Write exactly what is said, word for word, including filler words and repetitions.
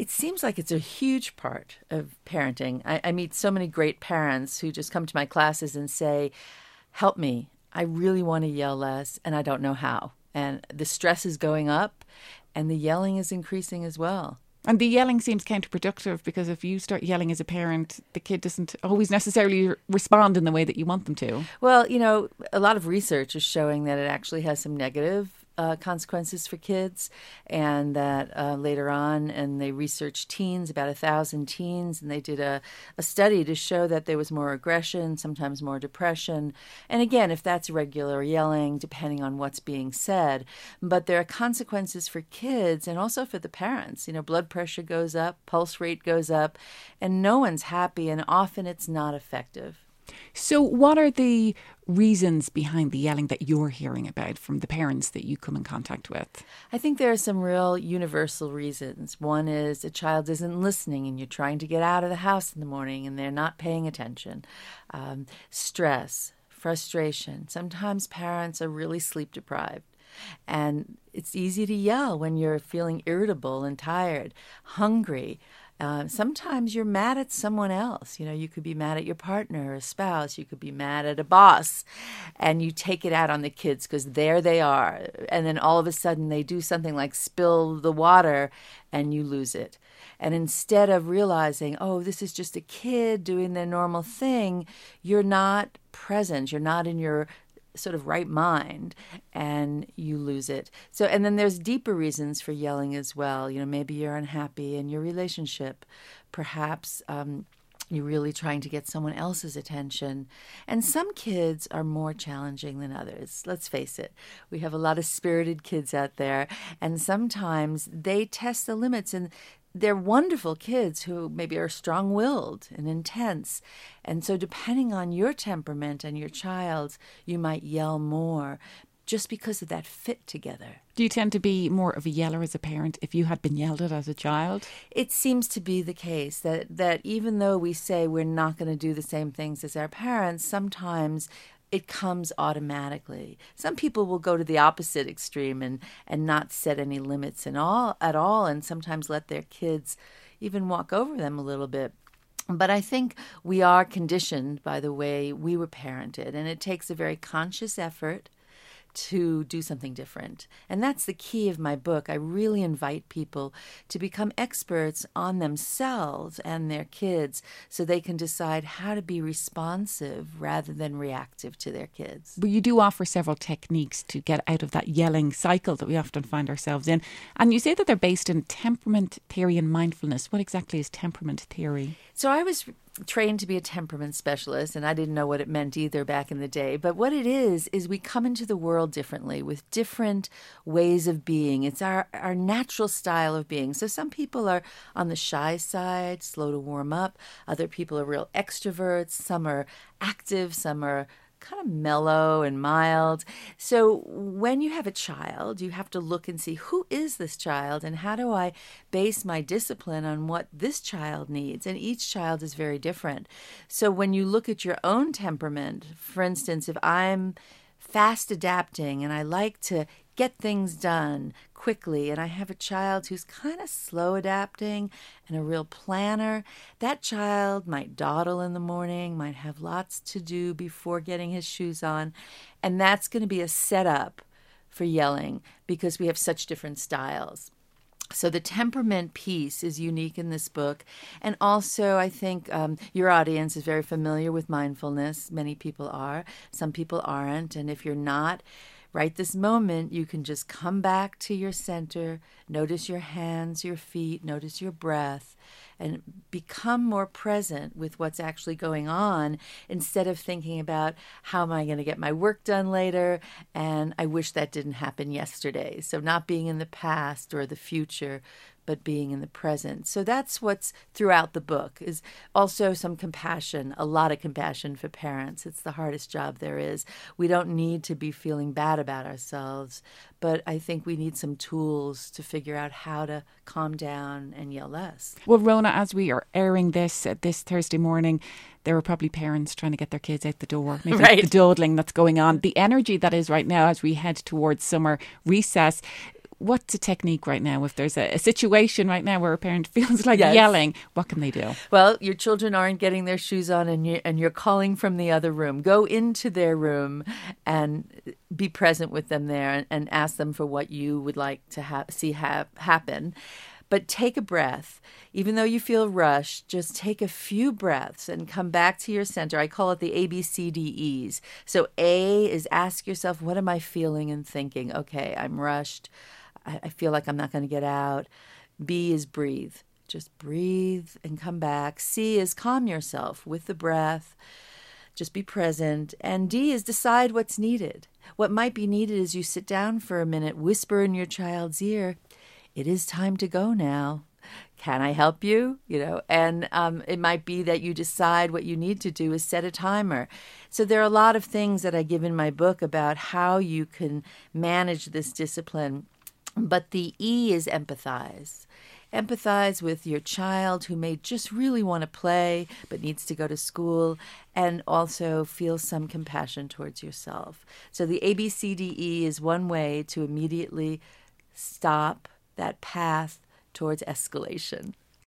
It seems like it's a huge part of parenting. I, I meet so many great parents who just come to my classes and say, help me. I really want to yell less, and I don't know how. And the stress is going up, and the yelling is increasing as well. And the yelling seems counterproductive, because if you start yelling as a parent, the kid doesn't always necessarily respond in the way that you want them to. Well, you know, a lot of research is showing that it actually has some negative Uh, consequences for kids, and that uh, later on, and they researched teens, about a thousand teens, and they did a, a study to show that there was more aggression, sometimes more depression. And again, if that's regular yelling, depending on what's being said, but there are consequences for kids and also for the parents. You know, blood pressure goes up, pulse rate goes up, and no one's happy, and often it's not effective. So what are the reasons behind the yelling that you're hearing about from the parents that you come in contact with? I think there are some real universal reasons. One is a child isn't listening and you're trying to get out of the house in the morning and they're not paying attention. Um, stress, frustration. Sometimes parents are really sleep deprived. And it's easy to yell when you're feeling irritable and tired, hungry. Uh, sometimes you're mad at someone else. You know, you could be mad at your partner or a spouse. You could be mad at a boss, and you take it out on the kids because there they are. And then all of a sudden they do something like spill the water and you lose it. And instead of realizing, oh, this is just a kid doing their normal thing, you're not present. You're not in your sort of right mind, and you lose it. So, and then there's deeper reasons for yelling as well. You know, maybe you're unhappy in your relationship. Perhaps um, you're really trying to get someone else's attention. And some kids are more challenging than others. Let's face it. We have a lot of spirited kids out there, and sometimes they test the limits, and they're wonderful kids who maybe are strong-willed and intense. And so depending on your temperament and your child's, you might yell more just because of that fit together. Do you tend to be more of a yeller as a parent if you had been yelled at as a child? It seems to be the case that, that even though we say we're not going to do the same things as our parents, sometimes it comes automatically. Some people will go to the opposite extreme and, and not set any limits in all, at all, and sometimes let their kids even walk over them a little bit. But I think we are conditioned by the way we were parented, and it takes a very conscious effort to do something different. And that's the key of my book. I really invite people to become experts on themselves and their kids so they can decide how to be responsive rather than reactive to their kids. But you do offer several techniques to get out of that yelling cycle that we often find ourselves in. And you say that they're based in temperament theory and mindfulness. What exactly is temperament theory? So I was trained to be a temperament specialist, and I didn't know what it meant either back in the day. But what it is, is we come into the world differently with different ways of being. It's our, our natural style of being. So some people are on the shy side, slow to warm up. Other people are real extroverts. Some are active. Some are kind of mellow and mild. So when you have a child, you have to look and see, who is this child and how do I base my discipline on what this child needs? And each child is very different. So when you look at your own temperament, for instance, if I'm fast adapting and I like to get things done quickly, and I have a child who's kind of slow adapting and a real planner, that child might dawdle in the morning, might have lots to do before getting his shoes on, and that's going to be a setup for yelling because we have such different styles. So the temperament piece is unique in this book. And also, I think um, your audience is very familiar with mindfulness. Many people are. Some people aren't. And if you're not, right this moment, you can just come back to your center, notice your hands, your feet, notice your breath, and become more present with what's actually going on instead of thinking about how am I going to get my work done later, and I wish that didn't happen yesterday. So not being in the past or the future, but being in the present. So that's what's throughout the book, is also some compassion, a lot of compassion for parents. It's the hardest job there is. We don't need to be feeling bad about ourselves, but I think we need some tools to figure out how to calm down and yell less. Well, Rona, as we are airing this uh, this Thursday morning, there are probably parents trying to get their kids out the door. Maybe right. the dawdling that's going on. The energy that is right now as we head towards summer recess. what's a technique right now? If there's a, a situation right now where a parent feels like Yes. yelling, what can they do? Well, your children aren't getting their shoes on and you're, and you're calling from the other room. Go into their room and be present with them there and, and ask them for what you would like to ha- see ha- happen. But take a breath. Even though you feel rushed, just take a few breaths and come back to your center. I call it the A B C D Es. So A is ask yourself, what am I feeling and thinking? Okay, I'm rushed. I, I feel like I'm not going to get out. B is breathe. Just breathe and come back. C is calm yourself with the breath. Just be present. And D is decide what's needed. What might be needed is you sit down for a minute, whisper in your child's ear, it is time to go now. Can I help you? You know, and um, it might be that you decide what you need to do is set a timer. So there are a lot of things that I give in my book about how you can manage this discipline. But the E is empathize. Empathize with your child who may just really want to play but needs to go to school, and also feel some compassion towards yourself. So the A B C D E is one way to immediately stop that path towards escalation.